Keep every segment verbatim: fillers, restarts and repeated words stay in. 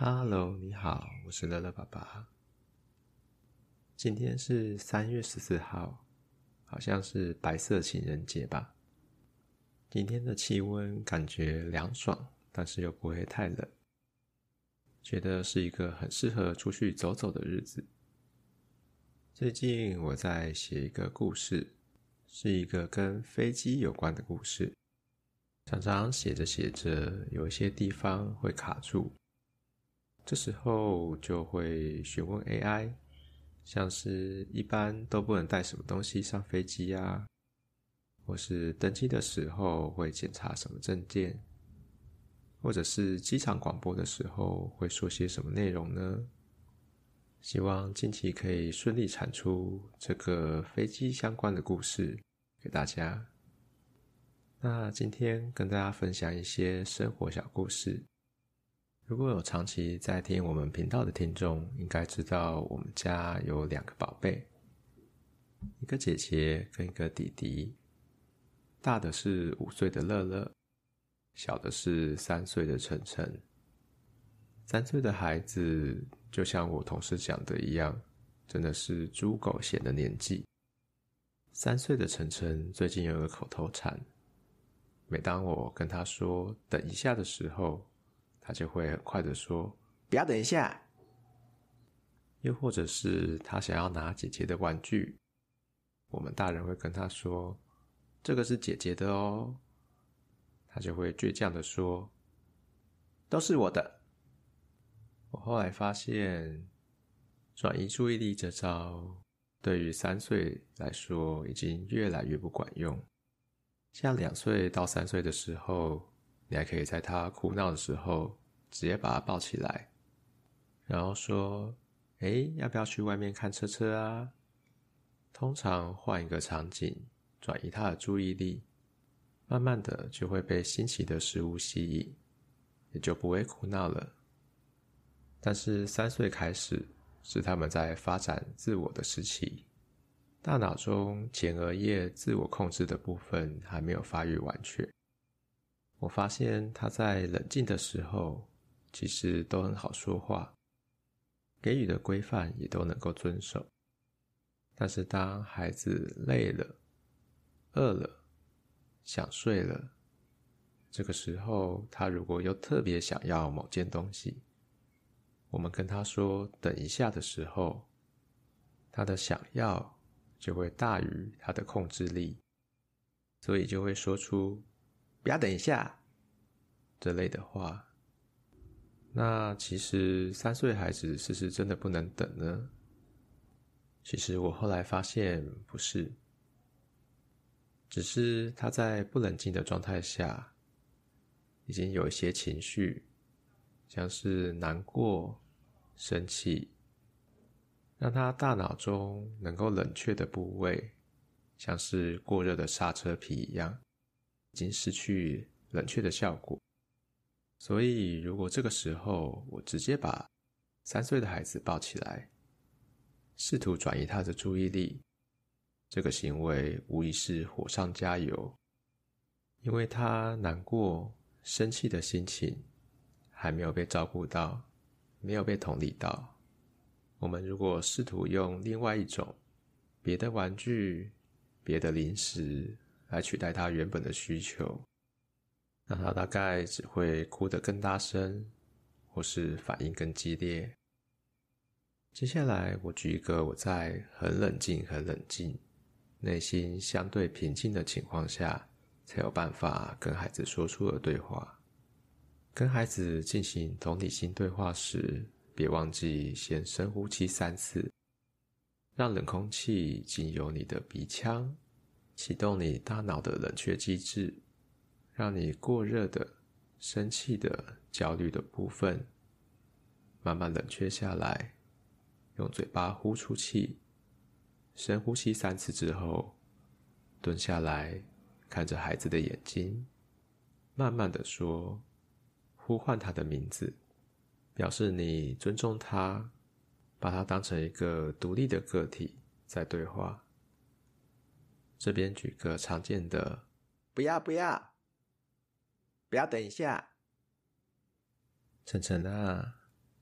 Hello，你好，我是乐乐爸爸。今天是三月十四号，好像是白色情人节吧。今天的气温感觉凉爽，但是又不会太冷，觉得是一个很适合出去走走的日子。最近我在写一个故事，是一个跟飞机有关的故事。常常写着写着，有一些地方会卡住，这时候就会询问 A I， 像是一般都不能带什么东西上飞机啊，或是登机的时候会检查什么证件，或者是机场广播的时候会说些什么内容呢？希望近期可以顺利产出这个飞机相关的故事给大家。那今天跟大家分享一些生活小故事。如果有长期在听我们频道的听众，应该知道我们家有两个宝贝，一个姐姐跟一个弟弟。大的是五岁的乐乐，小的是三岁的晨晨。三岁的孩子就像我同事讲的一样，真的是猪狗嫌的年纪。三岁的晨晨最近有个口头禅，每当我跟他说等一下的时候，他就会很快的说不要等一下。又或者是他想要拿姐姐的玩具，我们大人会跟他说这个是姐姐的哦，他就会倔强的说都是我的。我后来发现转移注意力这招对于三岁来说已经越来越不管用。像两岁到三岁的时候，你还可以在他哭闹的时候直接把他抱起来，然后说诶，要不要去外面看车车啊？通常换一个场景，转移他的注意力，慢慢的就会被新奇的事物吸引，也就不会哭闹了。但是三岁开始是他们在发展自我的时期，大脑中前额叶自我控制的部分还没有发育完全。我发现他在冷静的时候其实都很好说话，给予的规范也都能够遵守。但是当孩子累了、饿了、想睡了，这个时候他如果又特别想要某件东西，我们跟他说等一下的时候，他的想要就会大于他的控制力，所以就会说出不要等一下这类的话。那其实三岁孩子是不是真的不能等呢？其实我后来发现不是，只是他在不冷静的状态下已经有一些情绪，像是难过、生气，让他大脑中能够冷却的部位，像是过热的刹车皮一样，已经失去冷却的效果。所以如果这个时候我直接把三岁的孩子抱起来，试图转移他的注意力，这个行为无疑是火上加油，因为他难过、生气的心情还没有被照顾到，没有被同理到。我们如果试图用另外一种别的玩具、别的零食来取代他原本的需求，那他大概只会哭得更大声，或是反应更激烈。接下来我举一个我在很冷静很冷静内心相对平静的情况下才有办法跟孩子说出的对话。跟孩子进行同理心对话时，别忘记先深呼吸三次，让冷空气经由你的鼻腔，启动你大脑的冷却机制，让你过热的、生气的、焦虑的部分慢慢冷却下来。用嘴巴呼出气，深呼吸三次之后，蹲下来看着孩子的眼睛，慢慢的说，呼唤他的名字，表示你尊重他，把他当成一个独立的个体在对话。这边举个常见的不要不要不要等一下，晨晨啊，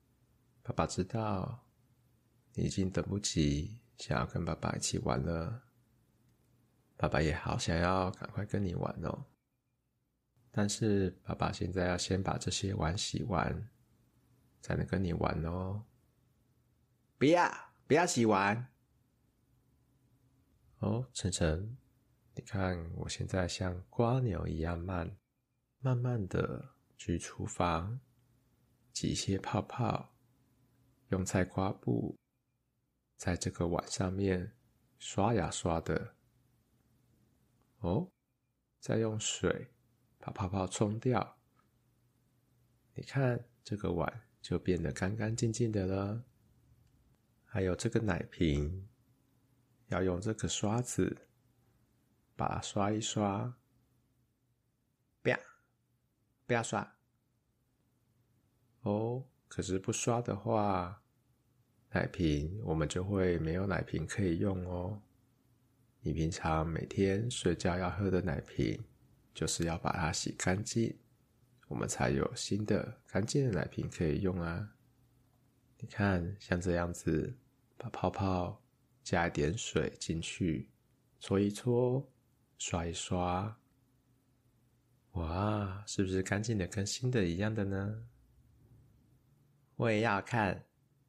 爸爸知道你已经等不及想要跟爸爸一起玩了，爸爸也好想要赶快跟你玩哦。但是爸爸现在要先把这些碗洗完，才能跟你玩哦。不要，不要洗碗。哦，晨晨，你看我现在像蜗牛一样慢，慢慢的去厨房挤一些泡泡，用菜瓜布在这个碗上面刷呀刷的。哦，再用水把泡泡冲掉，你看这个碗就变得干干净净的了。还有这个奶瓶，要用这个刷子把它刷一刷。不要，不要刷。哦，可是不刷的话，奶瓶我们就会没有奶瓶可以用哦。你平常每天睡觉要喝的奶瓶，就是要把它洗干净，我们才有新的干净的奶瓶可以用啊。你看，像这样子，把泡泡加一点水进去，搓一搓，刷一刷，哇，是不是干净的跟新的一样的呢？我也要看。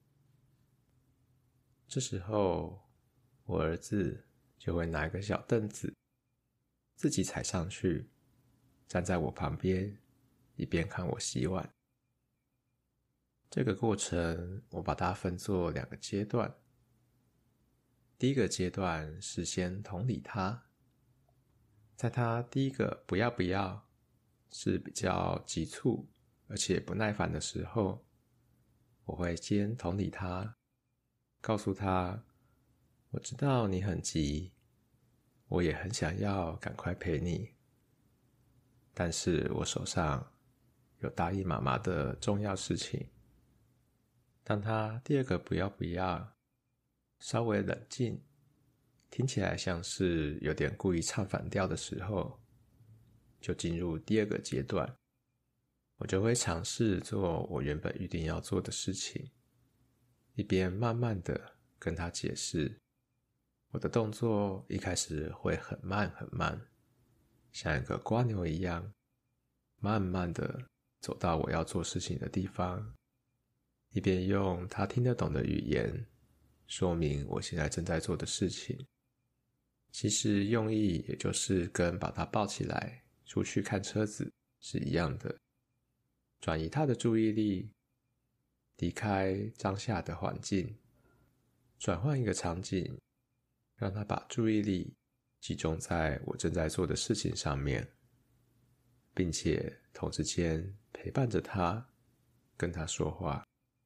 这时候，我儿子就会拿一个小凳子，自己踩上去，站在我旁边，一边看我洗碗。这个过程我把它分作两个阶段。第一个阶段是先同理他，在他第一个不要不要是比较急促而且不耐烦的时候，我会先同理他，告诉他，我知道你很急，我也很想要赶快陪你，但是我手上有答应妈妈的重要事情。当他第二个不要不要稍微冷静，听起来像是有点故意唱反调的时候，就进入第二个阶段，我就会尝试做我原本预定要做的事情，一边慢慢的跟他解释。我的动作一开始会很慢很慢，像一个蜗牛一样，慢慢的走到我要做事情的地方，一边用他听得懂的语言说明我现在正在做的事情。其实用意也就是跟把他抱起来出去看车子是一样的，转移他的注意力，离开当下的环境，转换一个场景，让他把注意力集中在我正在做的事情上面，并且同时间陪伴着他，跟他说话。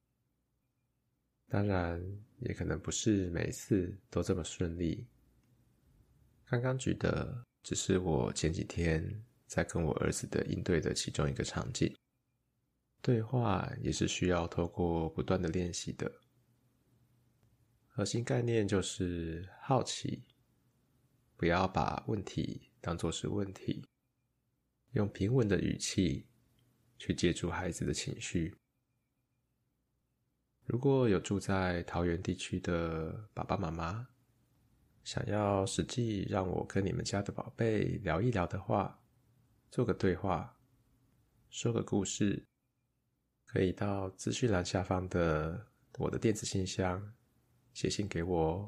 当然也可能不是每次都这么顺利。刚刚举的只是我前几天在跟我儿子的应对的其中一个场景。对话也是需要透过不断的练习的。核心概念就是好奇，不要把问题当作是问题，用平稳的语气去接住孩子的情绪。如果有住在桃园地区的爸爸妈妈，想要实际让我跟你们家的宝贝聊一聊的话，做个对话，说个故事，可以到资讯栏下方的我的电子信箱写信给我哦。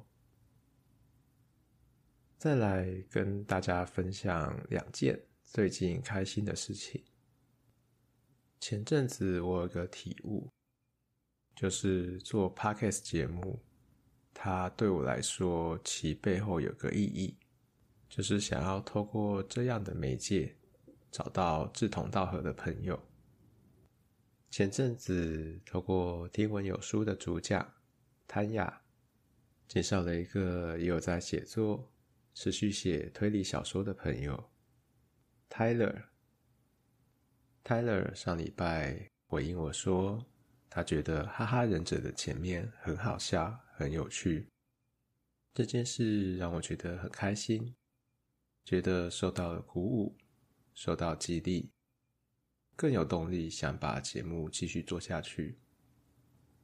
再来跟大家分享两件最近开心的事情。前阵子我有个体悟，就是做 Podcast 节目，它对我来说其背后有个意义，就是想要透过这样的媒介找到志同道合的朋友。前阵子透过听闻有书的主讲谭雅介绍了一个也有在写作持续写推理小说的朋友 Tyler。 Tyler 上礼拜回应我说，他觉得哈哈忍者的前面很好笑很有趣。这件事让我觉得很开心，觉得受到了鼓舞，受到激励，更有动力想把节目继续做下去。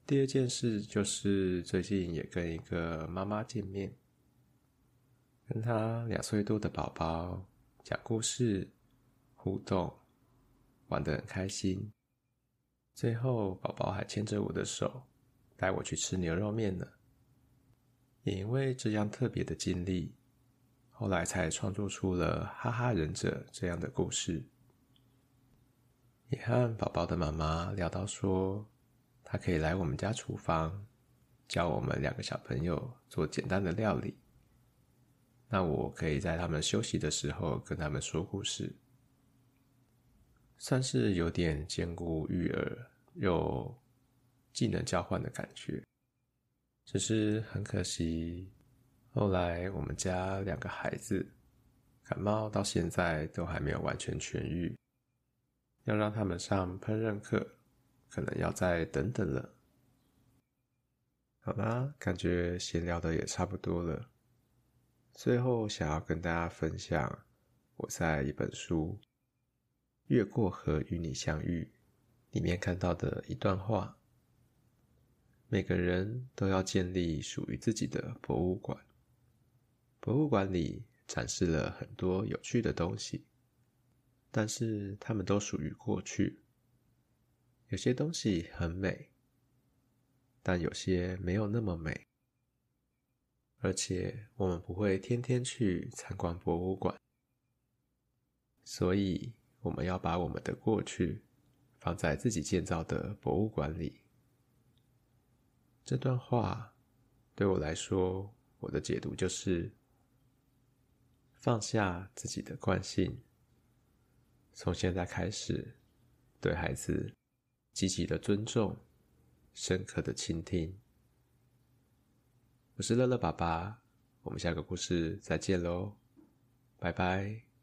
第二件事就是最近也跟一个妈妈见面，跟她两岁多的宝宝讲故事、互动，玩得很开心。最后宝宝还牵着我的手，带我去吃牛肉面呢。也因为这样特别的经历，后来才创作出了哈哈忍者这样的故事。也和宝宝的妈妈聊到说，她可以来我们家厨房，教我们两个小朋友做简单的料理。那我可以在他们休息的时候跟他们说故事，算是有点兼顾育儿又技能交换的感觉。只是很可惜，后来我们家两个孩子感冒到现在都还没有完全痊愈，要让他们上烹饪课，可能要再等等了。好啦，感觉闲聊的也差不多了。最后想要跟大家分享我在一本书《越过河与你相遇》里面看到的一段话。每个人都要建立属于自己的博物馆。博物馆里展示了很多有趣的东西，但是它们都属于过去。有些东西很美，但有些没有那么美。而且我们不会天天去参观博物馆，所以我们要把我们的过去放在自己建造的博物馆里。这段话对我来说，我的解读就是放下自己的惯性，从现在开始对孩子积极的尊重，深刻的倾听。我是乐乐爸爸，我们下个故事再见咯，拜拜。